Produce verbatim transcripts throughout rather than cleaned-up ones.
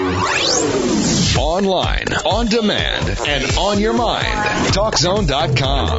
Online, on demand, and on your mind. Talk Zone dot com.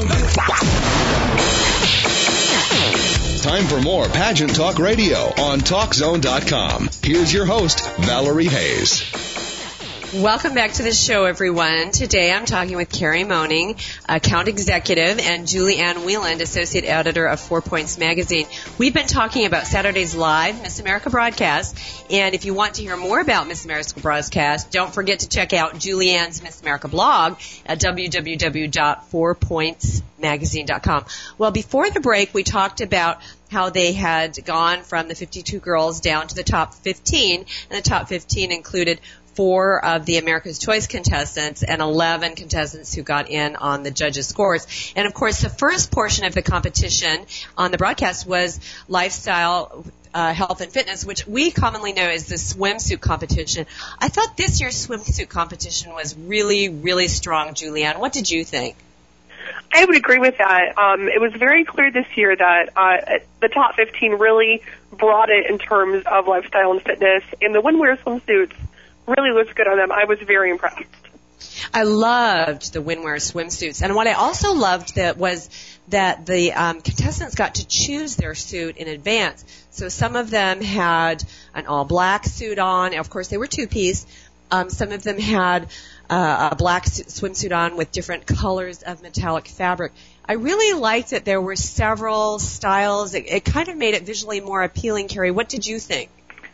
Time for more Pageant Talk Radio on Talk Zone dot com. Here's your host, Valerie Hayes. Welcome back to the show, everyone. Today I'm talking with Carrie Moaning, account executive, and Julie Ann Wieland, associate editor of Four Points Magazine. We've been talking about Saturday's live Miss America broadcast, and if you want to hear more about Miss America broadcast, don't forget to check out Julie Ann's Miss America blog at w w w dot four points magazine dot com. Well, before the break, we talked about how they had gone from the fifty-two girls down to the top fifteen, and the top fifteen included four of the America's Choice contestants and eleven contestants who got in on the judges' scores. And, of course, the first portion of the competition on the broadcast was lifestyle, uh, health, and fitness, which we commonly know as the swimsuit competition. I thought this year's swimsuit competition was really, really strong, Julianne. What did you think? I would agree with that. Um, it was very clear this year that uh, the top fifteen really brought it in terms of lifestyle and fitness, and the windwear swimsuits really looks good on them. I was very impressed. I loved the windwear swimsuits. And what I also loved that was that the um, contestants got to choose their suit in advance. So some of them had an all-black suit on. Of course, they were two-piece. Um, some of them had uh, a black suit, swimsuit on with different colors of metallic fabric. I really liked that there were several styles. It, it kind of made it visually more appealing. Carrie, what did you think?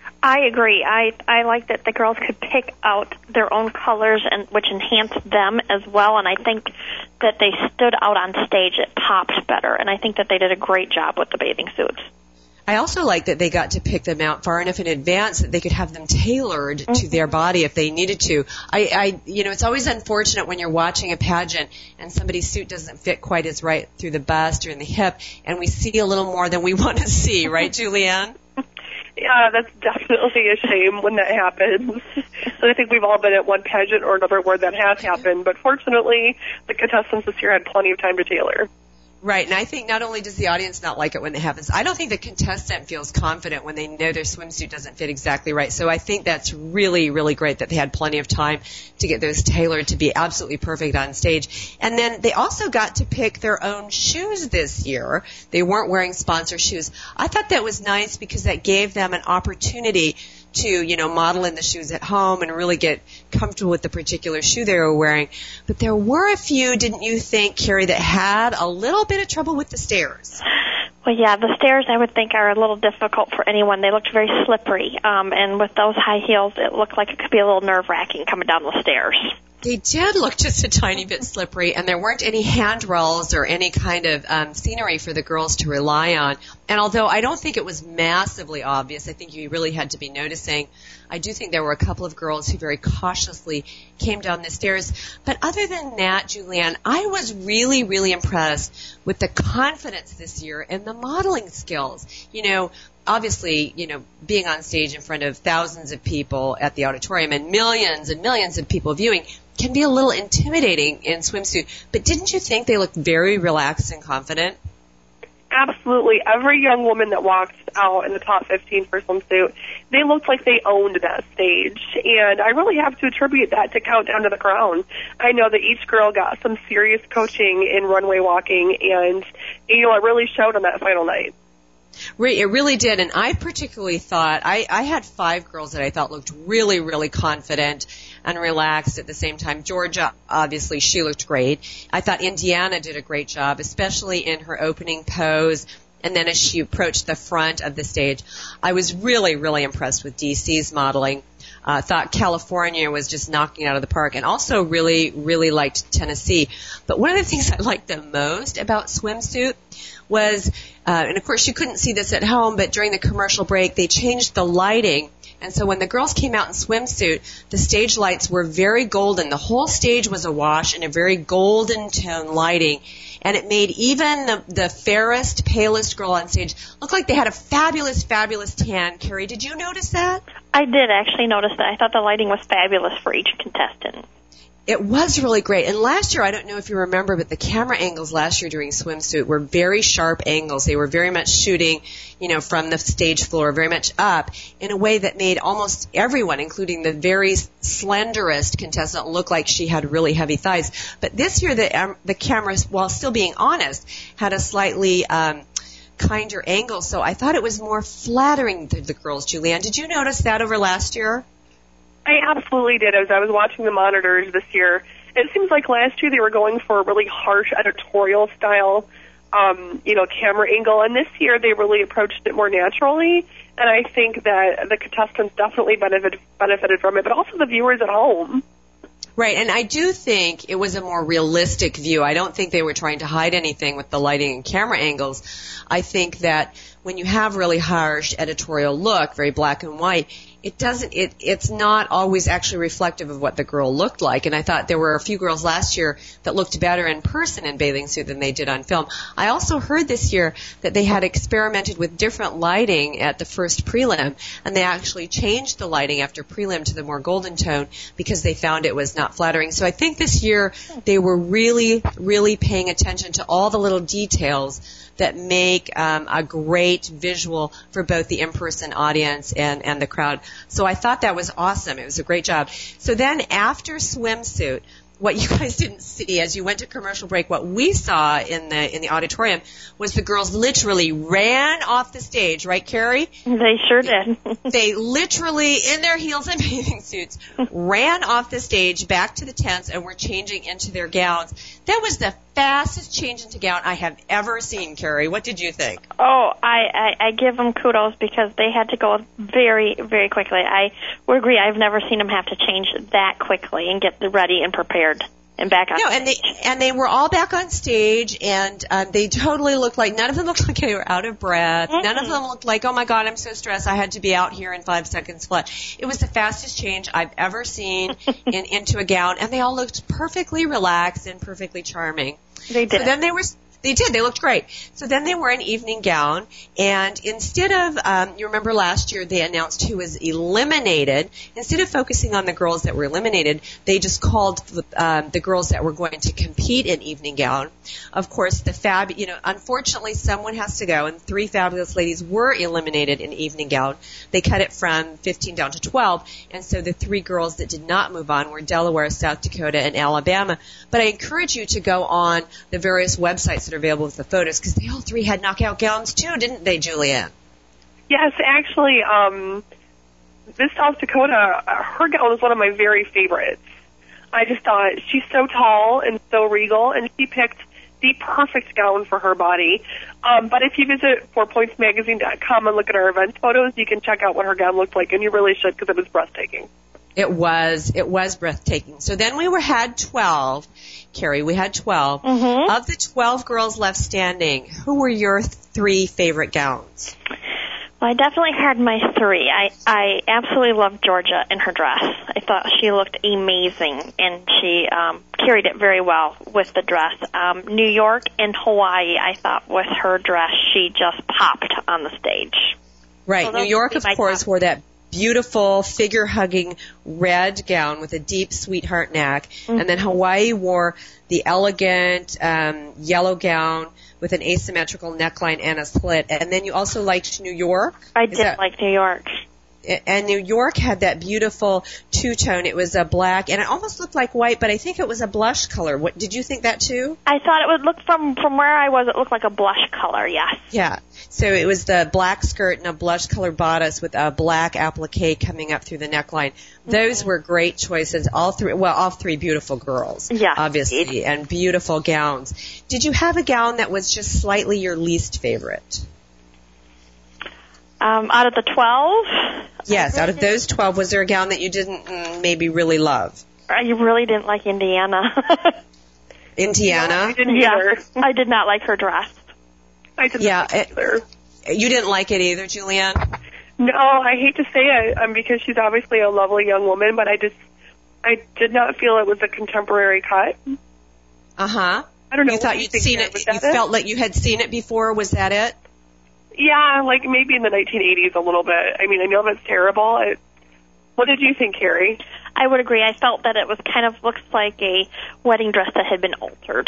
I agree. I I like that the girls could pick out their own colors, and which enhanced them as well. And I think that they stood out on stage. It popped better, and I think that they did a great job with the bathing suits. I also like that they got to pick them out far enough in advance that they could have them tailored Mm-hmm. to their body if they needed to. I, I, you know, it's always unfortunate when you're watching a pageant and somebody's suit doesn't fit quite as right through the bust or in the hip, and we see a little more than we want to see, right, Julianne? Yeah, that's definitely a shame when that happens. And I think we've all been at one pageant or another where that has happened. But fortunately, the contestants this year had plenty of time to tailor. Right, and I think not only does the audience not like it when it happens, I don't think the contestant feels confident when they know their swimsuit doesn't fit exactly right. So I think that's really, really great that they had plenty of time to get those tailored to be absolutely perfect on stage. And then they also got to pick their own shoes this year. They weren't wearing sponsor shoes. I thought that was nice because that gave them an opportunity to, you know, model in the shoes at home and really get comfortable with the particular shoe they were wearing. But there were a few, didn't you think, Carrie, that had a little bit of trouble with the stairs? Well, yeah, the stairs I would think are a little difficult for anyone. They looked very slippery, um, and with those high heels, it looked like it could be a little nerve-wracking coming down the stairs. They did look just a tiny bit slippery, and there weren't any handrails or any kind of um, scenery for the girls to rely on. And although I don't think it was massively obvious, I think you really had to be noticing, I do think there were a couple of girls who very cautiously came down the stairs. But other than that, Julianne, I was really, really impressed with the confidence this year and the modeling skills. You know, obviously, you know, being on stage in front of thousands of people at the auditorium and millions and millions of people viewing can be a little intimidating in swimsuit. But didn't you think they looked very relaxed and confident? Absolutely. Every young woman that walked out in the top fifteen for swimsuit, they looked like they owned that stage. And I really have to attribute that to Countdown to the Crown. I know that each girl got some serious coaching in runway walking, and, you know, it really showed on that final night. It really did, and I particularly thought, I, I had five girls that I thought looked really, really confident and relaxed at the same time. Georgia, obviously, she looked great. I thought Indiana did a great job, especially in her opening pose, and then as she approached the front of the stage. I was really, really impressed with D C's modeling. I uh, thought California was just knocking it out of the park, and also really, really liked Tennessee. But one of the things I liked the most about swimsuit was, uh, and of course you couldn't see this at home, but during the commercial break they changed the lighting. And so when the girls came out in swimsuit, the stage lights were very golden. The whole stage was awash in a very golden tone lighting. And it made even the, the fairest, palest girl on stage look like they had a fabulous, fabulous tan. Carrie, did you notice that? I did actually notice that. I thought the lighting was fabulous for each contestant. It was really great. And last year, I don't know if you remember, but the camera angles last year during swimsuit were very sharp angles. They were very much shooting, you know, from the stage floor, very much up, in a way that made almost everyone, including the very slenderest contestant, look like she had really heavy thighs. But this year, the, um, the cameras, while still being honest, had a slightly um, kinder angle. So I thought it was more flattering to the girls, Julianne. Did you notice that over last year? I absolutely did. As I was watching the monitors this year, it seems like last year they were going for a really harsh editorial style, um, you know, camera angle, and this year they really approached it more naturally. And I think that the contestants definitely benefited benefited from it, but also the viewers at home. Right, and I do think it was a more realistic view. I don't think they were trying to hide anything with the lighting and camera angles. I think that when you have really harsh editorial look, very black and white, it doesn't, it, it's not always actually reflective of what the girl looked like. And I thought there were a few girls last year that looked better in person in bathing suit than they did on film. I also heard this year that they had experimented with different lighting at the first prelim, and they actually changed the lighting after prelim to the more golden tone because they found it was not flattering. So I think this year they were really, really paying attention to all the little details that make um, a great visual for both the in-person audience and, and the crowd. So I thought that was awesome. It was a great job. So then after swimsuit, what you guys didn't see as you went to commercial break, what we saw in the in the auditorium was the girls literally ran off the stage, right, Carrie? They sure did. They literally, in their heels and bathing suits, ran off the stage back to the tents and were changing into their gowns. That was the fastest change into gown I have ever seen, Carrie. What did you think? Oh, I, I, I give them kudos because they had to go very, very quickly. I would agree. I've never seen them have to change that quickly and get ready and prepared and back on No, stage. and they and they were all back on stage, and um, they totally looked like, none of them looked like they were out of breath. Mm-hmm. None of them looked like, oh, my God, I'm so stressed. I had to be out here in five seconds flat. It was the fastest change I've ever seen in, into a gown, and they all looked perfectly relaxed and perfectly charming. They did. So then they were... They did. They looked great. So then they wore an evening gown, and instead of, um, you remember last year they announced who was eliminated. Instead of focusing on the girls that were eliminated, they just called um, the girls that were going to compete in evening gown. Of course, the fab, you know, unfortunately someone has to go, and three fabulous ladies were eliminated in evening gown. They cut it from fifteen down to twelve, and so the three girls that did not move on were Delaware, South Dakota, and Alabama. But I encourage you to go on the various websites that are available with the photos, because they all three had knockout gowns too, didn't they, Julianne? Yes, actually, um, this South Dakota, uh, her gown was one of my very favorites. I just thought she's so tall and so regal, and she picked the perfect gown for her body. Um, but if you visit four points magazine dot com and look at our event photos, you can check out what her gown looked like, and you really should, because it was breathtaking. It was, it was breathtaking. So then we were had twelve, Carrie, we had twelve. Mm-hmm. Of the twelve girls left standing, who were your three favorite gowns? Well, I definitely had my three. I, I absolutely loved Georgia in her dress. I thought she looked amazing, and she um, carried it very well with the dress. Um, New York and Hawaii, I thought with her dress, she just popped on the stage. Right. So New York, of course, top. wore that beautiful figure-hugging red gown with a deep sweetheart neck. Mm-hmm. And then Hawaii wore the elegant um, yellow gown with an asymmetrical neckline and a slit. And then you also liked New York? I Is did that- like New York. And New York had that beautiful two-tone. It was a black, and it almost looked like white, but I think it was a blush color. What, did you think that too? I thought it would look from from where I was. It looked like a blush color. Yes. Yeah. So it was the black skirt and a blush color bodice with a black applique coming up through the neckline. Those mm-hmm. were great choices. All three, well, all three beautiful girls. Yeah. Obviously, and beautiful gowns. Did you have a gown that was just slightly your least favorite? Um, out of the twelve? Yes, out of those twelve, was there a gown that you didn't mm, maybe really love? I really didn't like Indiana. Indiana? No, I didn't yeah, either. I did not like her dress. I didn't yeah, like it either. It, you didn't like it either, Julianne? No, I hate to say it, um, because she's obviously a lovely young woman, but I just, I did not feel it was a contemporary cut. Uh-huh. I don't know. You thought you'd seen it, you felt like you had seen it before, was that it? Yeah, like maybe in the nineteen eighties a little bit. I mean, I know that's terrible. I, what did you think, Carrie? I I would agree. I felt that it was kind of looks like a wedding dress that had been altered.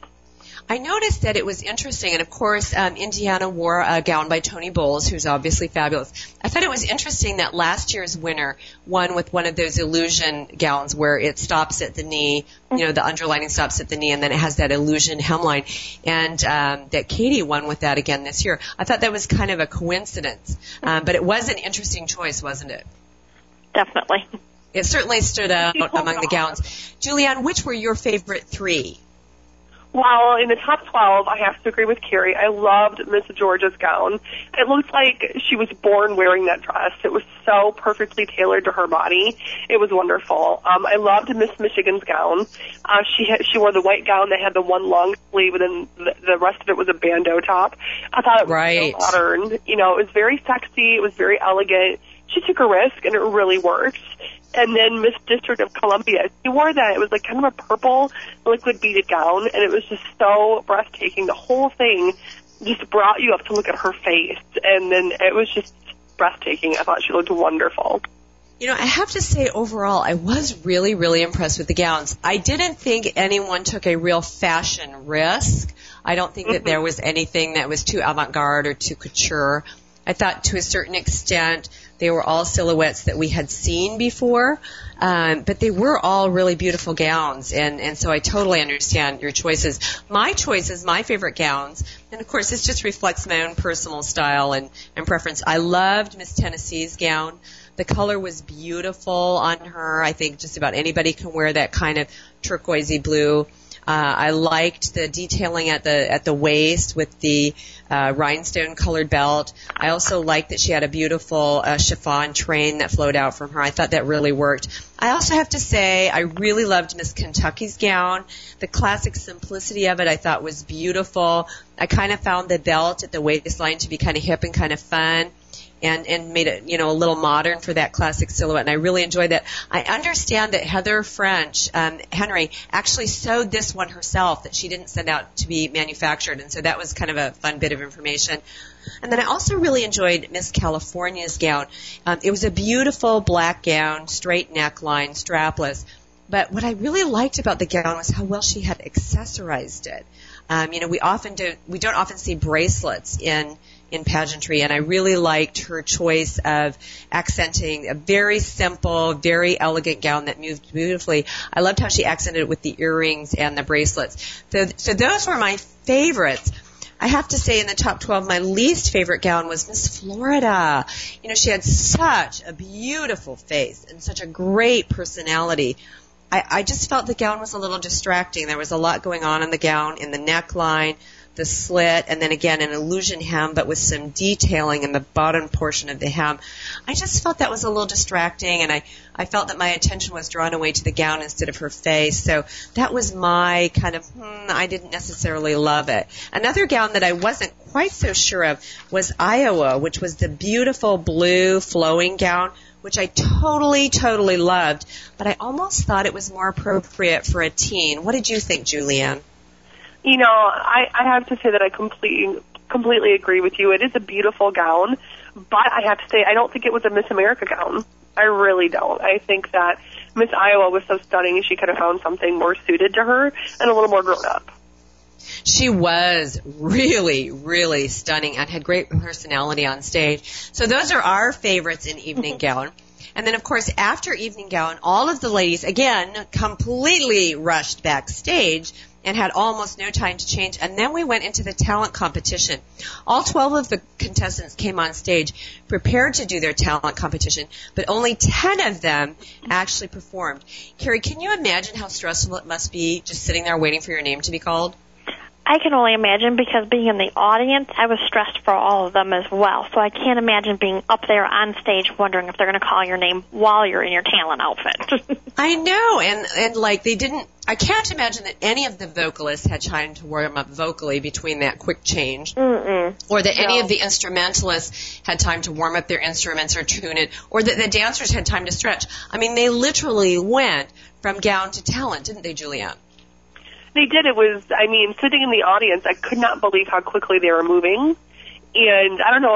I noticed that it was interesting, and of course, um, Indiana wore a gown by Tony Bowles, who's obviously fabulous. I thought it was interesting that last year's winner won with one of those illusion gowns where it stops at the knee, you know, the underlining stops at the knee, and then it has that illusion hemline, and um, that Katie won with that again this year. I thought that was kind of a coincidence, um, but it was an interesting choice, wasn't it? Definitely. It certainly stood out among the gowns. Julianne, which were your favorite three? Well, in the top twelve, I have to agree with Carrie. I loved Miss Georgia's gown. It looked like she was born wearing that dress. It was so perfectly tailored to her body. It was wonderful. Um, I loved Miss Michigan's gown. Uh, she had, she wore the white gown that had the one long sleeve, and then the, the rest of it was a bandeau top. I thought it was right. so modern. You know, it was very sexy. It was very elegant. She took a risk, and it really worked. And then Miss District of Columbia, she wore that. It was like kind of a purple liquid beaded gown, and it was just so breathtaking. The whole thing just brought you up to look at her face, and then it was just breathtaking. I thought she looked wonderful. You know, I have to say overall, I was really, really impressed with the gowns. I didn't think anyone took a real fashion risk. I don't think mm-hmm. that there was anything that was too avant-garde or too couture. I thought to a certain extent they were all silhouettes that we had seen before, um, but they were all really beautiful gowns, and, and so I totally understand your choices. My choices, my favorite gowns, and of course this just reflects my own personal style and, and preference. I loved Miss Tennessee's gown. The color was beautiful on her. I think just about anybody can wear that kind of turquoisey blue. Uh, I liked the detailing at the at the waist with the uh, rhinestone-colored belt. I also liked that she had a beautiful uh, chiffon train that flowed out from her. I thought that really worked. I also have to say I really loved Miss Kentucky's gown. The classic simplicity of it I thought was beautiful. I kind of found the belt at the waistline to be kind of hip and kind of fun. And, and made it, you know, a little modern for that classic silhouette, and I really enjoyed that. I understand that Heather French, um, Henry, actually sewed this one herself, that she didn't send out to be manufactured, and so that was kind of a fun bit of information. And then I also really enjoyed Miss California's gown. Um, it was a beautiful black gown, straight neckline, strapless. But what I really liked about the gown was how well she had accessorized it. Um, you know, we often do, we don't often see bracelets in in pageantry, and I really liked her choice of accenting a very simple, very elegant gown that moved beautifully. I loved how she accented it with the earrings and the bracelets. So, so those were my favorites. I have to say in the top twelve, my least favorite gown was Miss Florida. You know, she had such a beautiful face and such a great personality. I, I just felt the gown was a little distracting. There was a lot going on in the gown, in the neckline, the slit, and then again an illusion hem, but with some detailing in the bottom portion of the hem. I just felt that was a little distracting, and I, I felt that my attention was drawn away to the gown instead of her face. So that was my kind of, hmm, I didn't necessarily love it. Another gown that I wasn't quite so sure of was Iowa, which was the beautiful blue flowing gown, which I totally, totally loved, but I almost thought it was more appropriate for a teen. What did you think, Julianne? You know, I, I have to say that I completely, completely agree with you. It is a beautiful gown, but I have to say I don't think it was a Miss America gown. I really don't. I think that Miss Iowa was so stunning, she could have found something more suited to her and a little more grown up. She was really, really stunning and had great personality on stage. So those are our favorites in evening gown. And then, of course, after evening gown, all of the ladies, again, completely rushed backstage and had almost no time to change. And then we went into the talent competition. All twelve of the contestants came on stage prepared to do their talent competition, but only ten of them actually performed. Carrie, can you imagine how stressful it must be just sitting there waiting for your name to be called? I can only imagine, because being in the audience, I was stressed for all of them as well. So I can't imagine being up there on stage wondering if they're going to call your name while you're in your talent outfit. I know, and and like they didn't, I can't imagine that any of the vocalists had time to warm up vocally between that quick change. Mm-mm. Or that no. any of the instrumentalists had time to warm up their instruments or tune it, or that the dancers had time to stretch. I mean, they literally went from gown to talent, didn't they, Julianne? They did. It was, I mean, sitting in the audience, I could not believe how quickly they were moving. And I don't know if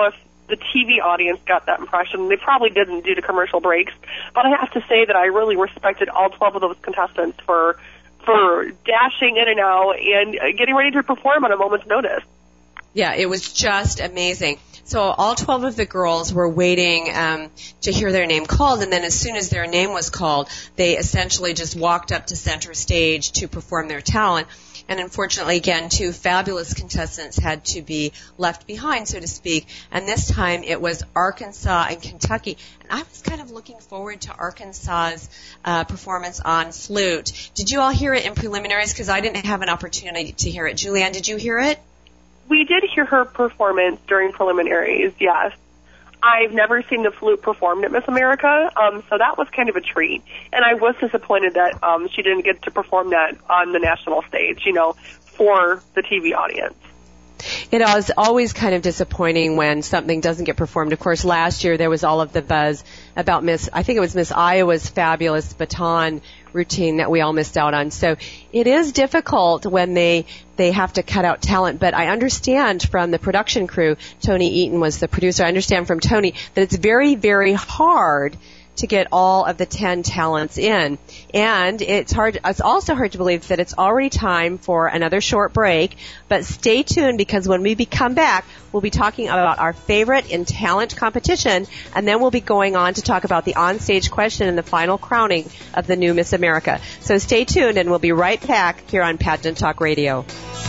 the T V audience got that impression. They probably didn't due to commercial breaks. But I have to say that I really respected all twelve of those contestants for for dashing in and out and getting ready to perform on a moment's notice. Yeah, it was just amazing. So all twelve of the girls were waiting um, to hear their name called, and then as soon as their name was called, they essentially just walked up to center stage to perform their talent. And unfortunately, again, two fabulous contestants had to be left behind, so to speak. And this time it was Arkansas and Kentucky. And I was kind of looking forward to Arkansas's uh, performance on flute. Did you all hear it in preliminaries? Because I didn't have an opportunity to hear it. Julianne, did you hear it? We did hear her performance during preliminaries, yes. I've never seen the flute performed at Miss America, um, so that was kind of a treat. And I was disappointed that um, she didn't get to perform that on the national stage, you know, for the T V audience. It is always kind of disappointing when something doesn't get performed. Of course, last year there was all of the buzz about Miss, I think it was Miss Iowa's fabulous baton routine that we all missed out on. So it is difficult when they they have to cut out talent, but I understand from the production crew, Tony Eaton was the producer, I understand from Tony that it's very, very hard to get all of the ten talents in. And it's hard, it's also hard to believe that it's already time for another short break, but stay tuned because when we come back, we'll be talking about our favorite in talent competition, and then we'll be going on to talk about the onstage question and the final crowning of the new Miss America. So stay tuned and we'll be right back here on Pageant Talk Radio.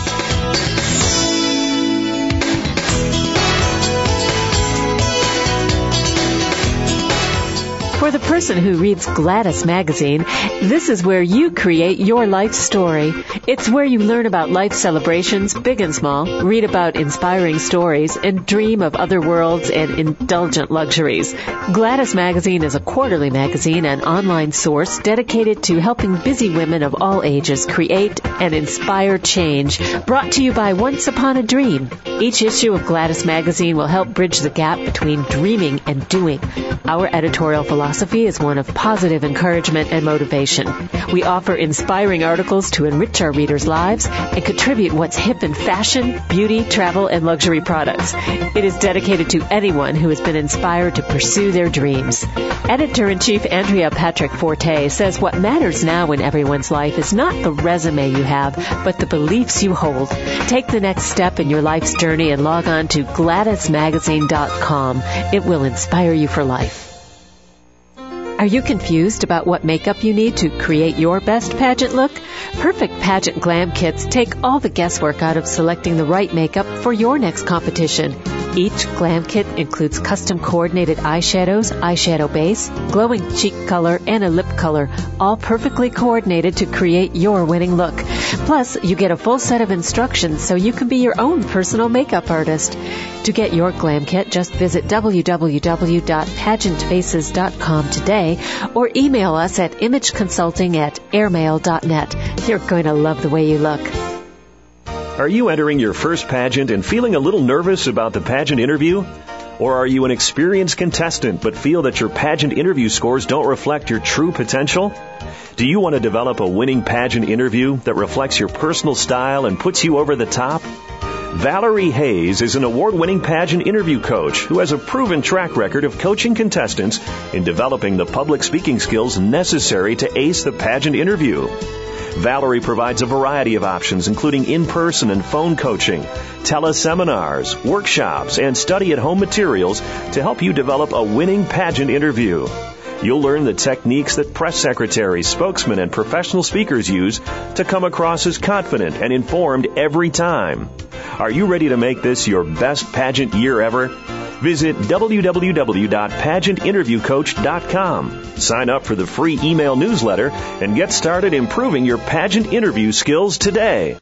For the person who reads Gladys Magazine, this is where you create your life story. It's where you learn about life celebrations, big and small, read about inspiring stories, and dream of other worlds and indulgent luxuries. Gladys Magazine is a quarterly magazine and online source dedicated to helping busy women of all ages create and inspire change, brought to you by Once Upon a Dream. Each issue of Gladys Magazine will help bridge the gap between dreaming and doing. Our editorial philosophy Philosophy is one of positive encouragement and motivation. We offer inspiring articles to enrich our readers' lives and contribute what's hip in fashion, beauty, travel, and luxury products. It is dedicated to anyone who has been inspired to pursue their dreams. Editor-in-Chief Andrea Patrick Forte says what matters now in everyone's life is not the resume you have, but the beliefs you hold. Take the next step in your life's journey and log on to Gladys Magazine dot com. It will inspire you for life. Are you confused about what makeup you need to create your best pageant look? Perfect Pageant Glam Kits take all the guesswork out of selecting the right makeup for your next competition. Each glam kit includes custom coordinated eyeshadows, eyeshadow base, glowing cheek color, and a lip color, all perfectly coordinated to create your winning look. Plus, you get a full set of instructions so you can be your own personal makeup artist. To get your glam kit, just visit w w w dot pageant faces dot com today or email us at imageconsulting at airmail dot net. You're going to love the way you look. Are you entering your first pageant and feeling a little nervous about the pageant interview? Or are you an experienced contestant but feel that your pageant interview scores don't reflect your true potential? Do you want to develop a winning pageant interview that reflects your personal style and puts you over the top? Valerie Hayes is an award-winning pageant interview coach who has a proven track record of coaching contestants in developing the public speaking skills necessary to ace the pageant interview. Valerie provides a variety of options, including in-person and phone coaching, teleseminars, workshops, and study-at-home materials to help you develop a winning pageant interview. You'll learn the techniques that press secretaries, spokesmen, and professional speakers use to come across as confident and informed every time. Are you ready to make this your best pageant year ever? Visit w w w dot pageant interview coach dot com. Sign up for the free email newsletter and get started improving your pageant interview skills today.